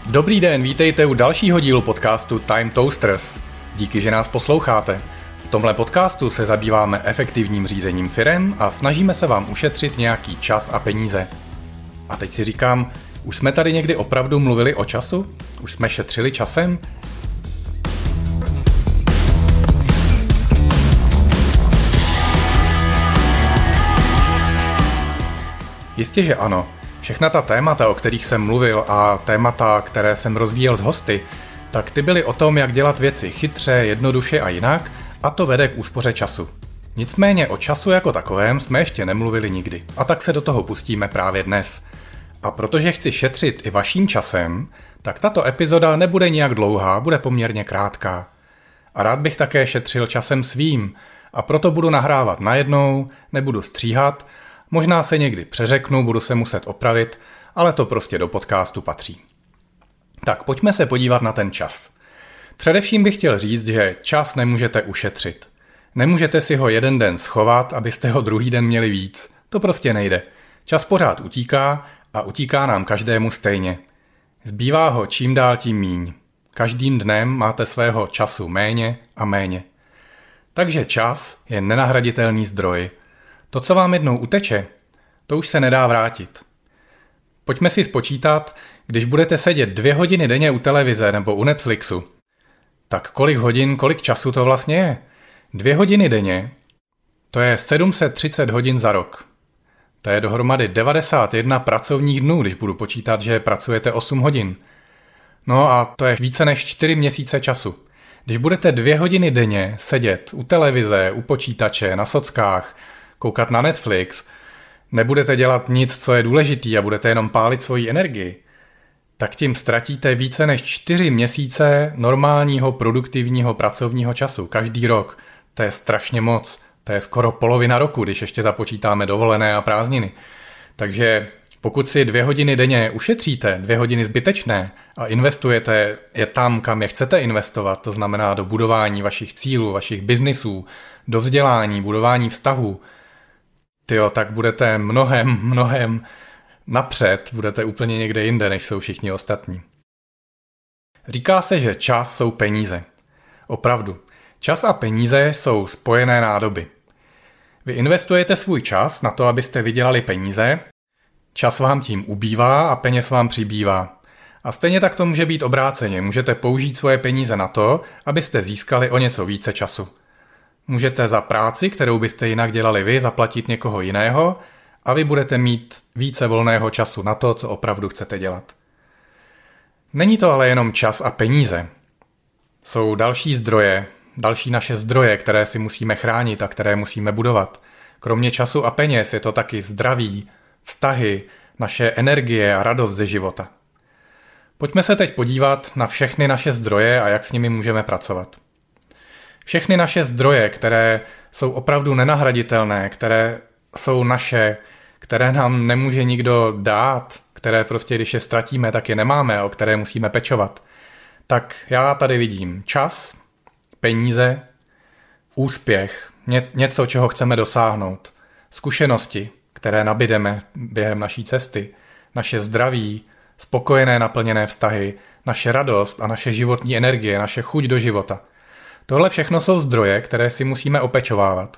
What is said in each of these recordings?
Dobrý den, vítejte u dalšího dílu podcastu Time Toasters. Díky, že nás posloucháte. V tomhle podcastu se zabýváme efektivním řízením firem a snažíme se vám ušetřit nějaký čas a peníze. A teď si říkám, už jsme tady někdy opravdu mluvili o času? Už jsme šetřili časem? Jistě, že ano. Všechna ta témata, o kterých jsem mluvil a témata, které jsem rozvíjel s hosty, tak ty byly o tom, jak dělat věci chytře, jednoduše a jinak, a to vede k úspoře času. Nicméně o času jako takovém jsme ještě nemluvili nikdy, a tak se do toho pustíme právě dnes. A protože chci šetřit i vaším časem, tak tato epizoda nebude nijak dlouhá, bude poměrně krátká. A rád bych také šetřil časem svým, a proto budu nahrávat najednou, nebudu stříhat. Možná se někdy přeřeknu, budu se muset opravit, ale to prostě do podcastu patří. Tak pojďme se podívat na ten čas. Především bych chtěl říct, že čas nemůžete ušetřit. Nemůžete si ho jeden den schovat, abyste ho druhý den měli víc. To prostě nejde. Čas pořád utíká a utíká nám každému stejně. Zbývá ho čím dál tím míň. Každým dnem máte svého času méně a méně. Takže čas je nenahraditelný zdroj. To, co vám jednou uteče, to už se nedá vrátit. Pojďme si spočítat, když budete sedět 2 hodiny denně u televize nebo u Netflixu, tak kolik hodin, kolik času to vlastně je? 2 hodiny denně, to je 730 hodin za rok. To je dohromady 91 pracovních dnů, když budu počítat, že pracujete 8 hodin. No a to je více než 4 měsíce času. Když budete 2 hodiny denně sedět u televize, u počítače, na sockách, koukat na Netflix, nebudete dělat nic, co je důležitý a budete jenom pálit svoji energii, tak tím ztratíte více než 4 měsíce normálního produktivního pracovního času každý rok. To je strašně moc. To je skoro polovina roku, když ještě započítáme dovolené a prázdniny. Takže pokud si 2 hodiny denně ušetříte, 2 hodiny zbytečné a investujete je tam, kam je chcete investovat, to znamená do budování vašich cílů, vašich biznisů, do vzdělání, budování vztahů, tak budete mnohem napřed, budete úplně někde jinde, než jsou všichni ostatní. Říká se, že čas jsou peníze. Opravdu. Čas a peníze jsou spojené nádoby. Vy investujete svůj čas na to, abyste vydělali peníze, čas vám tím ubývá a peněz vám přibývá. A stejně tak to může být obráceně. Můžete použít svoje peníze na to, abyste získali o něco více času. Můžete za práci, kterou byste jinak dělali vy, zaplatit někoho jiného a vy budete mít více volného času na to, co opravdu chcete dělat. Není to ale jenom čas a peníze. Jsou další zdroje, další naše zdroje, které si musíme chránit a které musíme budovat. Kromě času a peněz je to taky zdraví, vztahy, naše energie a radost ze života. Pojďme se teď podívat na všechny naše zdroje a jak s nimi můžeme pracovat. Všechny naše zdroje, které jsou opravdu nenahraditelné, které jsou naše, které nám nemůže nikdo dát, které prostě, když je ztratíme, tak je nemáme a o které musíme pečovat, tak já tady vidím čas, peníze, úspěch, něco, čeho chceme dosáhnout, zkušenosti, které nabydeme během naší cesty, naše zdraví, spokojené naplněné vztahy, naše radost a naše životní energie, naše chuť do života. Tohle všechno jsou zdroje, které si musíme opečovávat.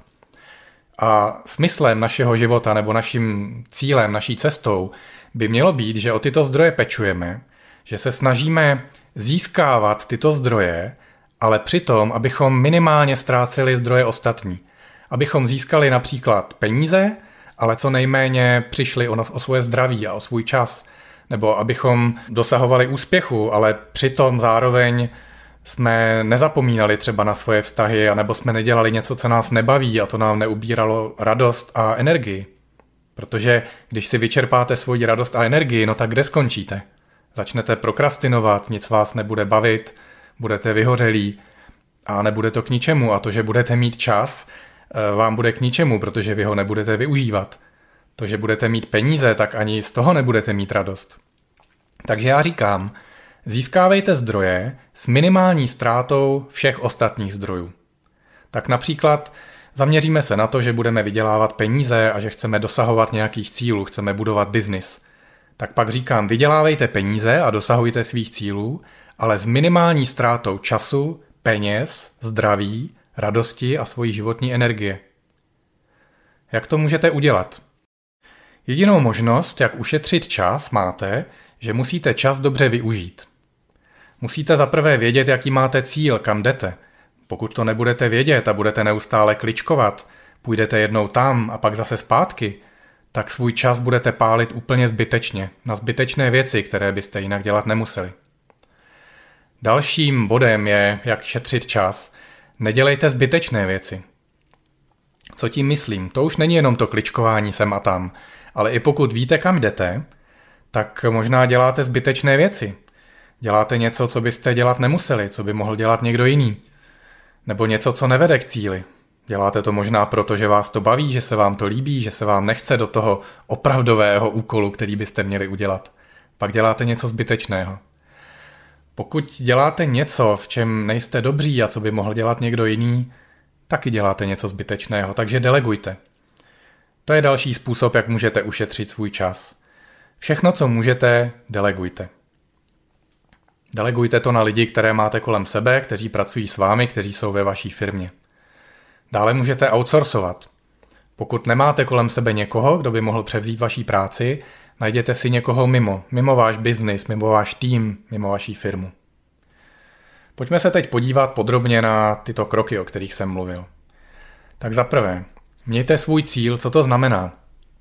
A smyslem našeho života nebo naším cílem, naší cestou by mělo být, že o tyto zdroje pečujeme, že se snažíme získávat tyto zdroje, ale přitom, abychom minimálně ztráceli zdroje ostatní. Abychom získali například peníze, ale co nejméně přišli o svoje zdraví a o svůj čas. Nebo abychom dosahovali úspěchu, ale přitom zároveň jsme nezapomínali třeba na svoje vztahy, anebo jsme nedělali něco, co nás nebaví a to nám neubíralo radost a energii. Protože když si vyčerpáte svoji radost a energii, no tak kde skončíte? Začnete prokrastinovat, nic vás nebude bavit, budete vyhořelí a nebude to k ničemu. A to, že budete mít čas, vám bude k ničemu, protože vy ho nebudete využívat. To, že budete mít peníze, tak ani z toho nebudete mít radost. Takže já říkám, získávejte zdroje s minimální ztrátou všech ostatních zdrojů. Tak například zaměříme se na to, že budeme vydělávat peníze a že chceme dosahovat nějakých cílů, chceme budovat biznis. tak pak říkám, vydělávejte peníze a dosahujte svých cílů, ale s minimální ztrátou času, peněz, zdraví, radosti a svojí životní energie. Jak to můžete udělat? Jedinou možnost, jak ušetřit čas, máte, že musíte čas dobře využít. Musíte zaprvé vědět, jaký máte cíl, kam jdete. Pokud to nebudete vědět a budete neustále kličkovat, půjdete jednou tam a pak zase zpátky, tak svůj čas budete pálit úplně zbytečně, na zbytečné věci, které byste jinak dělat nemuseli. Dalším bodem je, jak šetřit čas. Nedělejte zbytečné věci. Co tím myslím? To už není jenom to kličkování sem a tam, ale i pokud víte, kam jdete, tak možná děláte zbytečné věci. Děláte něco, co byste dělat nemuseli, co by mohl dělat někdo jiný. Nebo něco, co nevede k cíli. Děláte to možná proto, že vás to baví, že se vám to líbí, že se vám nechce do toho opravdového úkolu, který byste měli udělat. Pak děláte něco zbytečného. Pokud děláte něco, v čem nejste dobří a co by mohl dělat někdo jiný, taky děláte něco zbytečného, takže delegujte. To je další způsob, jak můžete ušetřit svůj čas. Všechno, co můžete, delegujte. Delegujte to na lidi, které máte kolem sebe, kteří pracují s vámi, kteří jsou ve vaší firmě. Dále můžete outsourcovat. Pokud nemáte kolem sebe někoho, kdo by mohl převzít vaší práci, najděte si někoho mimo váš biznis, mimo váš tým, mimo vaší firmu. Pojďme se teď podívat podrobně na tyto kroky, o kterých jsem mluvil. Tak za prvé, mějte svůj cíl, co to znamená.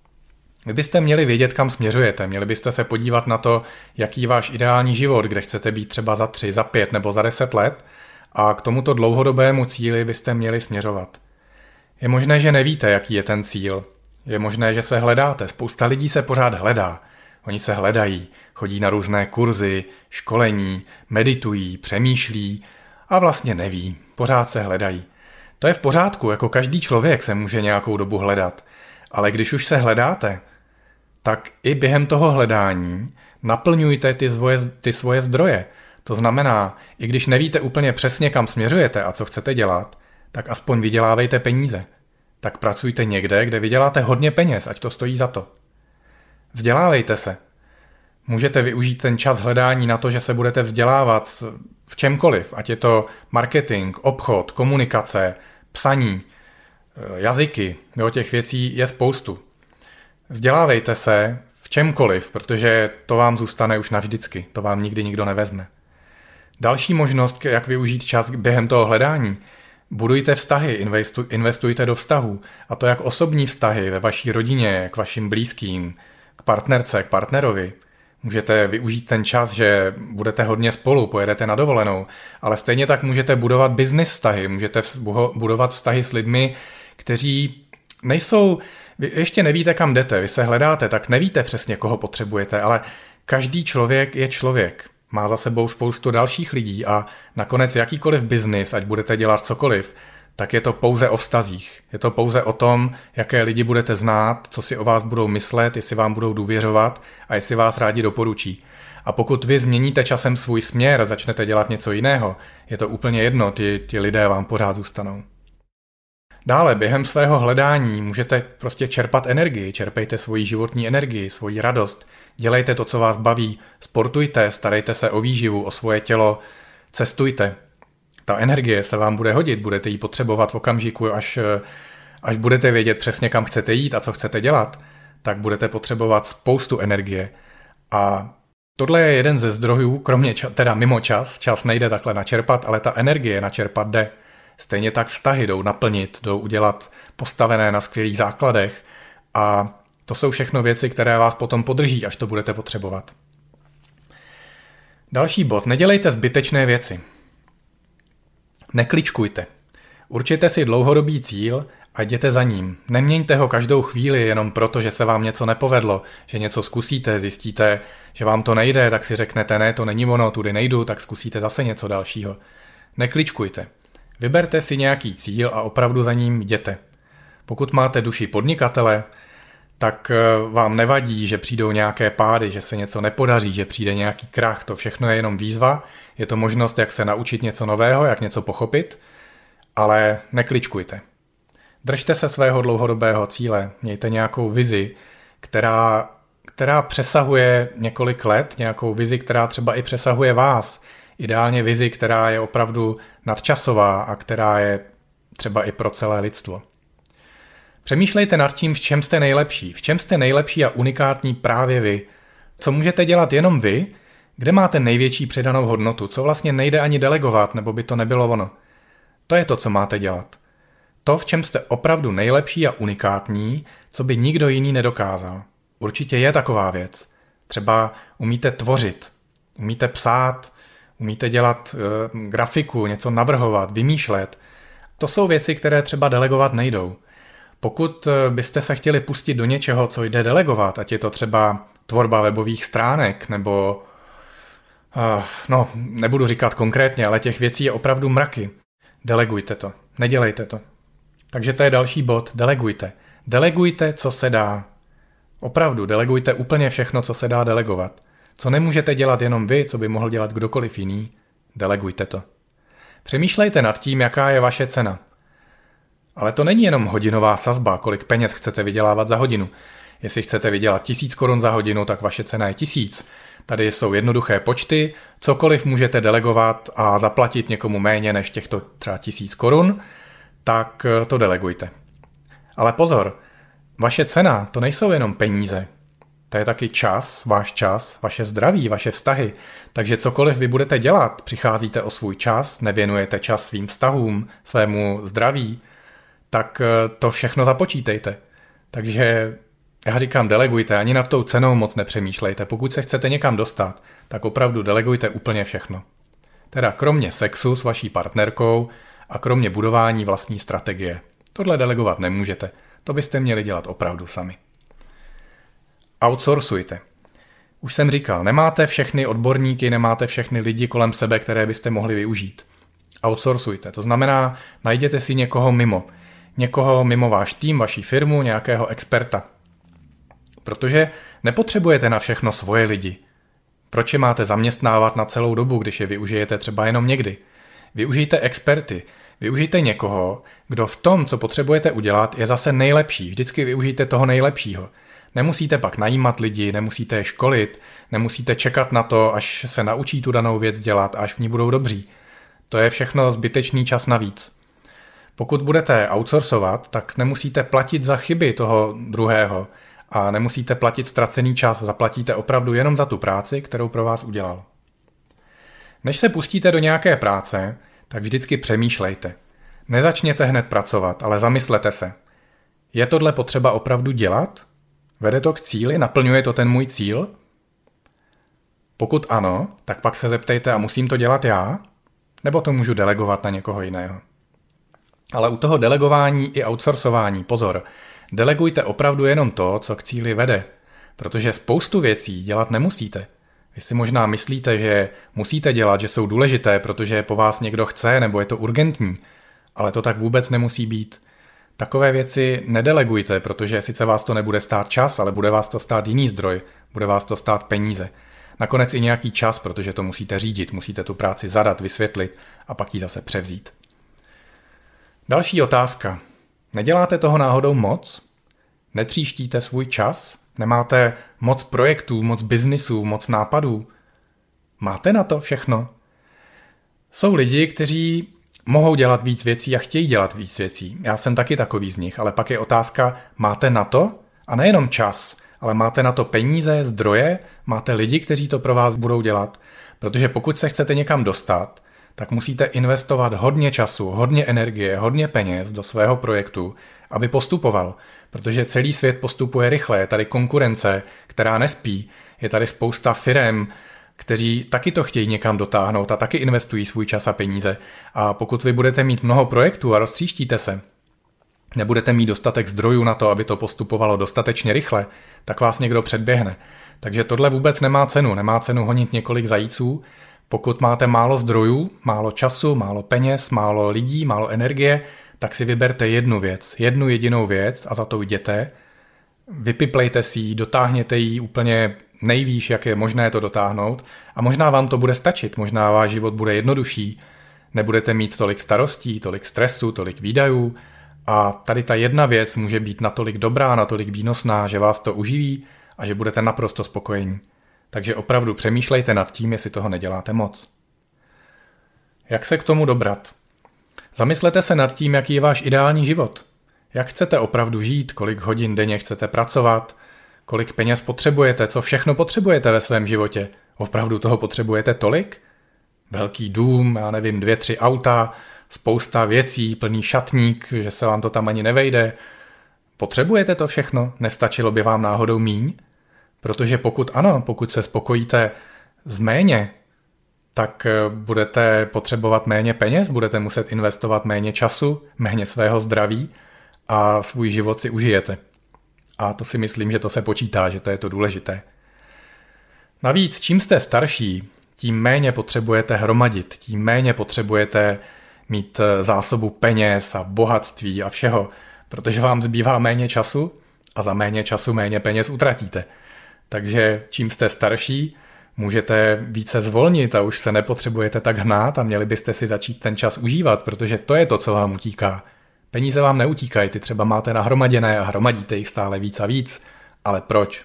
Vy byste měli vědět, kam směřujete, měli byste se podívat na to, jaký je váš ideální život, kde chcete být třeba za 3, za 5 nebo za 10 let a k tomuto dlouhodobému cíli byste měli směřovat. Je možné, že nevíte, jaký je ten cíl. Je možné, že se hledáte. Spousta lidí se pořád hledá. Oni se hledají, chodí na různé kurzy, školení, meditují, přemýšlí a vlastně neví. Pořád se hledají. To je v pořádku, jako každý člověk se může nějakou dobu hledat. Ale když už se hledáte, tak i během toho hledání naplňujte ty svoje zdroje. To znamená, i když nevíte úplně přesně, kam směřujete a co chcete dělat, tak aspoň vydělávejte peníze. Tak pracujte někde, kde vyděláte hodně peněz, ať to stojí za to. Vzdělávejte se. Můžete využít ten čas hledání na to, že se budete vzdělávat v čemkoliv, ať je to marketing, obchod, komunikace, psaní, jazyky, těch věcí je spoustu. Vzdělávejte se v čemkoliv, protože to vám zůstane už navždycky, to vám nikdy nikdo nevezme. Další možnost, jak využít čas během toho hledání, budujte vztahy, investujte do vztahů, a to jak osobní vztahy ve vaší rodině, k vašim blízkým, k partnerce, k partnerovi. Můžete využít ten čas, že budete hodně spolu, pojedete na dovolenou, ale stejně tak můžete budovat business vztahy, můžete budovat vztahy s lidmi, kteří nejsou, vy ještě nevíte, kam jdete, vy se hledáte, tak nevíte přesně, koho potřebujete, ale každý člověk je člověk. Má za sebou spoustu dalších lidí a nakonec jakýkoliv biznis, ať budete dělat cokoliv, tak je to pouze o vztazích. Je to pouze o tom, jaké lidi budete znát, co si o vás budou myslet, jestli vám budou důvěřovat a jestli vás rádi doporučí. A pokud vy změníte časem svůj směr, začnete dělat něco jiného, je to úplně jedno, ti lidé vám pořád zůstanou. Dále, během svého hledání můžete prostě čerpat energii, čerpejte svoji životní energii, svoji radost, dělejte to, co vás baví, sportujte, starejte se o výživu, o svoje tělo, cestujte. Ta energie se vám bude hodit, budete ji potřebovat v okamžiku, až budete vědět přesně, kam chcete jít a co chcete dělat, tak budete potřebovat spoustu energie. A tohle je jeden ze zdrojů, kromě mimo čas nejde takhle načerpat, ale ta energie načerpat jde. Stejně tak vztahy jdou naplnit, jdou udělat postavené na skvělých základech a to jsou všechno věci, které vás potom podrží, až to budete potřebovat. Další bod. Nedělejte zbytečné věci. Nekličkujte. Určite si dlouhodobý cíl a jděte za ním. Neměňte ho každou chvíli jenom proto, že se vám něco nepovedlo, že něco zkusíte, zjistíte, že vám to nejde, tak si řeknete, ne, to není ono, tudy nejdu, tak zkusíte zase něco dalšího. Nekličkujte. Vyberte si nějaký cíl a opravdu za ním jděte. Pokud máte duši podnikatele, tak vám nevadí, že přijdou nějaké pády, že se něco nepodaří, že přijde nějaký krach, to všechno je jenom výzva, je to možnost, jak se naučit něco nového, jak něco pochopit, ale nekličkujte. Držte se svého dlouhodobého cíle, mějte nějakou vizi, která která přesahuje několik let, nějakou vizi, která třeba i přesahuje vás. Ideálně vizi, která je opravdu nadčasová a která je třeba i pro celé lidstvo. Přemýšlejte nad tím, v čem jste nejlepší. V čem jste nejlepší a unikátní právě vy. Co můžete dělat jenom vy, kde máte největší přidanou hodnotu, co vlastně nejde ani delegovat, nebo by to nebylo ono. To je to, co máte dělat. To, v čem jste opravdu nejlepší a unikátní, co by nikdo jiný nedokázal. Určitě je taková věc. Třeba umíte tvořit, umíte psát, umíte dělat grafiku, něco navrhovat, vymýšlet. To jsou věci, které třeba delegovat nejdou. Pokud byste se chtěli pustit do něčeho, co jde delegovat, ať je to třeba tvorba webových stránek, nebo nebudu říkat konkrétně, ale těch věcí je opravdu mraky. Delegujte to, nedělejte to. Takže to je další bod, delegujte. Delegujte, co se dá. Opravdu, delegujte úplně všechno, co se dá delegovat. Co nemůžete dělat jenom vy, co by mohl dělat kdokoliv jiný, delegujte to. Přemýšlejte nad tím, jaká je vaše cena. Ale to není jenom hodinová sazba, kolik peněz chcete vydělávat za hodinu. Jestli chcete vydělat 1000 korun za hodinu, tak vaše cena je 1000. Tady jsou jednoduché počty, cokoliv můžete delegovat a zaplatit někomu méně než těchto třeba 1000 korun, tak to delegujte. Ale pozor, vaše cena to nejsou jenom peníze. To je taky čas, vaše zdraví, vaše vztahy. Takže cokoliv vy budete dělat, přicházíte o svůj čas, nevěnujete čas svým vztahům, svému zdraví, tak to všechno započítejte. Takže já říkám, delegujte, ani nad tou cenou moc nepřemýšlejte. Pokud se chcete někam dostat, tak opravdu delegujte úplně všechno. Teda kromě sexu s vaší partnerkou a kromě budování vlastní strategie. Tohle delegovat nemůžete. To byste měli dělat opravdu sami. Outsourcujte. Už jsem říkal, nemáte všechny odborníky, nemáte všechny lidi kolem sebe, které byste mohli využít. Outsourcujte. To znamená, najděte si někoho mimo váš tým, vaši firmu, nějakého experta. Protože nepotřebujete na všechno svoje lidi. Proč je máte zaměstnávat na celou dobu, když je využijete třeba jenom někdy? Využijte experty. Využijte někoho, kdo v tom, co potřebujete udělat, je zase nejlepší. Vždycky využijte toho nejlepšího. Nemusíte pak najímat lidi, nemusíte je školit, nemusíte čekat na to, až se naučí tu danou věc dělat, až v ní budou dobří. To je všechno zbytečný čas navíc. Pokud budete outsourcovat, tak nemusíte platit za chyby toho druhého a nemusíte platit ztracený čas, zaplatíte opravdu jenom za tu práci, kterou pro vás udělal. Než se pustíte do nějaké práce, tak vždycky přemýšlejte. Nezačněte hned pracovat, ale zamyslete se. Je tohle potřeba opravdu dělat? Vede to k cíli? Naplňuje to ten můj cíl? Pokud ano, tak pak se zeptejte, a musím to dělat já? Nebo to můžu delegovat na někoho jiného? Ale u toho delegování i outsourcování, pozor, delegujte opravdu jenom to, co k cíli vede, protože spoustu věcí dělat nemusíte. Vy si možná myslíte, že musíte dělat, že jsou důležité, protože po vás někdo chce nebo je to urgentní, ale to tak vůbec nemusí být. Takové věci nedelegujte, protože sice vás to nebude stát čas, ale bude vás to stát jiný zdroj, bude vás to stát peníze. Nakonec i nějaký čas, protože to musíte řídit, musíte tu práci zadat, vysvětlit a pak ji zase převzít. Další otázka. Neděláte toho náhodou moc? Netříštíte svůj čas? Nemáte moc projektů, moc biznisů, moc nápadů? Máte na to všechno? Jsou lidi, kteří mohou dělat víc věcí a chtějí dělat víc věcí. Já jsem taky takový z nich, ale pak je otázka, máte na to? A nejenom čas, ale máte na to peníze, zdroje, máte lidi, kteří to pro vás budou dělat. Protože pokud se chcete někam dostat, tak musíte investovat hodně času, hodně energie, hodně peněz do svého projektu, aby postupoval. Protože celý svět postupuje rychle, je tady konkurence, která nespí, je tady spousta firem, kteří taky to chtějí někam dotáhnout a taky investují svůj čas a peníze. A pokud vy budete mít mnoho projektů a roztříštíte se, nebudete mít dostatek zdrojů na to, aby to postupovalo dostatečně rychle, tak vás někdo předběhne. Takže tohle vůbec nemá cenu honit několik zajíců. Pokud máte málo zdrojů, málo času, málo peněz, málo lidí, málo energie, tak si vyberte jednu jedinou věc a za to jděte. Vypiplejte si ji, dotáhněte ji úplně nejvýš, jak je možné to dotáhnout a možná vám to bude stačit, možná váš život bude jednodušší, nebudete mít tolik starostí, tolik stresu, tolik výdajů a tady ta jedna věc může být natolik dobrá, natolik výnosná, že vás to uživí a že budete naprosto spokojení. Takže opravdu přemýšlejte nad tím, jestli toho neděláte moc. Jak se k tomu dobrat? Zamyslete se nad tím, jaký je váš ideální život. Jak chcete opravdu žít, kolik hodin denně chcete pracovat, kolik peněz potřebujete, co všechno potřebujete ve svém životě. Opravdu toho potřebujete tolik? Velký dům, 2-3 auta, spousta věcí, plný šatník, že se vám to tam ani nevejde. Potřebujete to všechno? Nestačilo by vám náhodou míň? Protože pokud se spokojíte s méně, tak budete potřebovat méně peněz, budete muset investovat méně času, méně svého zdraví a svůj život si užijete. A to si myslím, že to se počítá, že to je to důležité. Navíc, čím jste starší, tím méně potřebujete hromadit, tím méně potřebujete mít zásobu peněz a bohatství a všeho, protože vám zbývá méně času a za méně času méně peněz utratíte. Takže čím jste starší, můžete více zvolnit a už se nepotřebujete tak hnát a měli byste si začít ten čas užívat, protože to je to, co vám utíká. Peníze vám neutíkají, ty třeba máte nahromaděné a hromadíte jich stále víc a víc. Ale proč?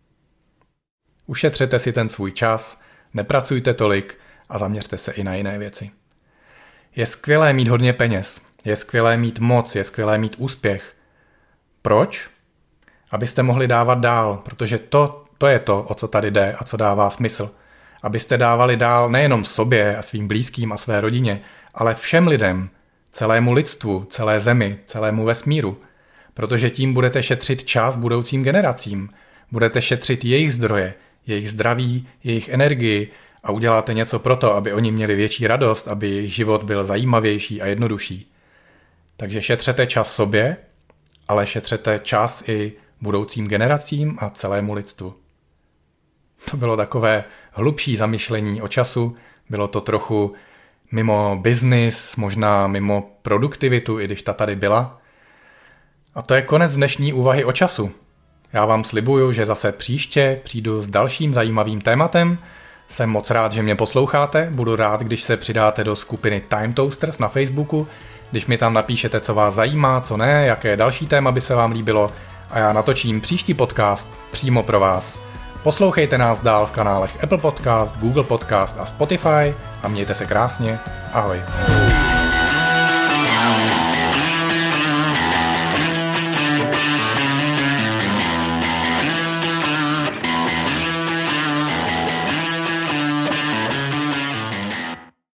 Ušetřete si ten svůj čas, nepracujte tolik a zaměřte se i na jiné věci. Je skvělé mít hodně peněz, je skvělé mít moc, je skvělé mít úspěch. Proč? Abyste mohli dávat dál, protože to je to, o co tady jde a co dává smysl. Abyste dávali dál nejenom sobě a svým blízkým a své rodině, ale všem lidem, celému lidstvu, celé zemi, celému vesmíru. Protože tím budete šetřit čas budoucím generacím. Budete šetřit jejich zdroje, jejich zdraví, jejich energii a uděláte něco pro to, aby oni měli větší radost, aby jejich život byl zajímavější a jednodušší. Takže šetřete čas sobě, ale šetřete čas i budoucím generacím a celému lidstvu. To bylo takové hlubší zamyšlení o času, bylo to trochu mimo biznis, možná mimo produktivitu, i když ta tady byla. A to je konec dnešní úvahy o času. Já vám slibuju, že zase příště přijdu s dalším zajímavým tématem. Jsem moc rád, že mě posloucháte, budu rád, když se přidáte do skupiny Time Toasters na Facebooku, když mi tam napíšete, co vás zajímá, co ne, jaké další téma by se vám líbilo a já natočím příští podcast přímo pro vás. Poslouchejte nás dál v kanálech Apple Podcast, Google Podcast a Spotify a mějte se krásně. Ahoj.